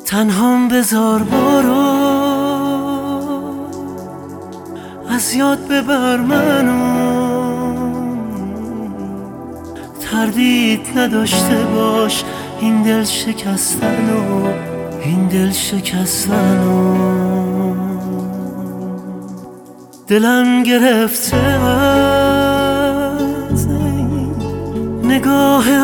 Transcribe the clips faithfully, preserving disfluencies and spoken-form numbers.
تنهام بذار برو، از یاد ببر منو، تردید نداشته باش این دل شکستنو، این دل شکستنو. دلم گرفته از نگاه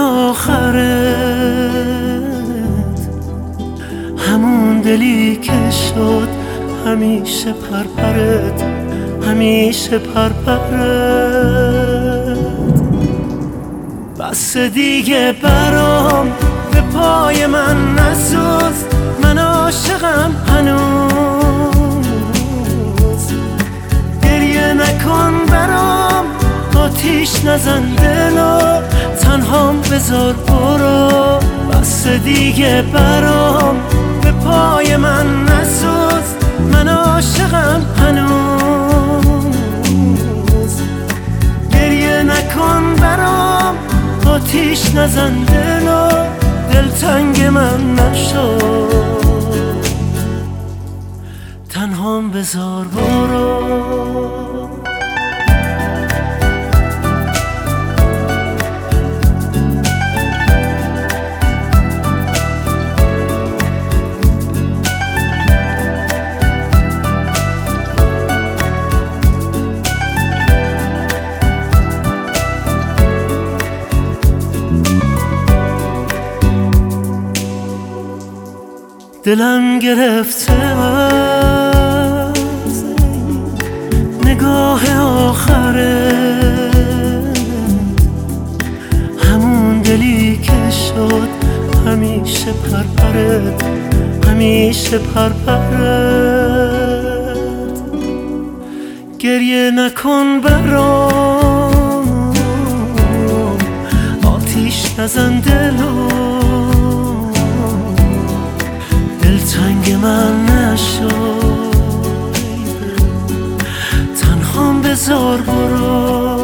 آخرت، همون دلی که شد همیشه پرپرت، همیشه پرپرت. بس دیگه برام به پای من نسوز، من عاشقم هنوز. گریه نکن برام، آتیش نزن دلو، تنهام بذار برو. بس دیگه برام به پای من نسوز، من عاشقم هنوز. گریه نکن برام، آتیش نزن دلو، دلتنگ من نشو، تنهام بذار برو. دلم گرفته از نگاه آخرت، همون دلی که شد همیشه پرپرت، همیشه پرپرت. گریه نکن برام، آتیش نزن دلو، دلتنگ من نشو، تنهام بذار برو.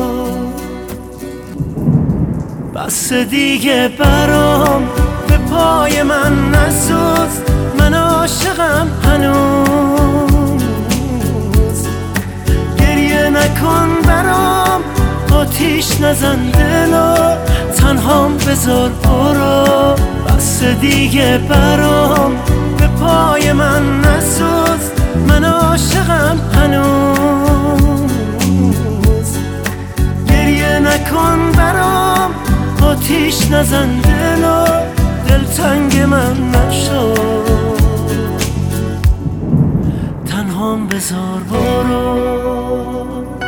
بس دیگه برام به پای من نسوز، من عاشقم هنوز. گریه نکن برام، آتیش نزن دلو، تنهام بذار برو. بس دیگه برام به پای من نسوز، من عاشقم هنوز. گریه نکن برام، آتیش نزن دلو، دلتنگ من نشو، تنهام بذار برو.